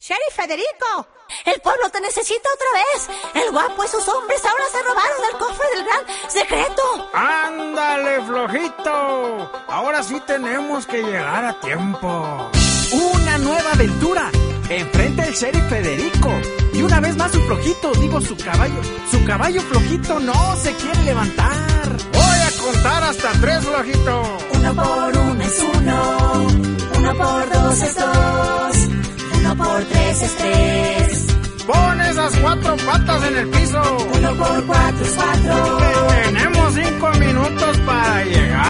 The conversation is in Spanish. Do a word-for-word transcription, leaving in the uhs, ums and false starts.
Sheriff Federico, el pueblo te necesita otra vez. El guapo y sus hombres ahora se robaron el cofre del gran secreto. ¡Ándale, flojito! Ahora sí tenemos que llegar a tiempo. Una nueva aventura. Enfrenta el Sheriff Federico. Y una vez más su flojito, digo su caballo. Su caballo flojito no se quiere levantar. Voy a contar hasta tres, flojito. Uno por uno es uno. Uno por dos es dos. Uno por tres es tres. Pon esas cuatro patas en el piso. Uno por cuatro es cuatro. Tenemos cinco minutos para llegar.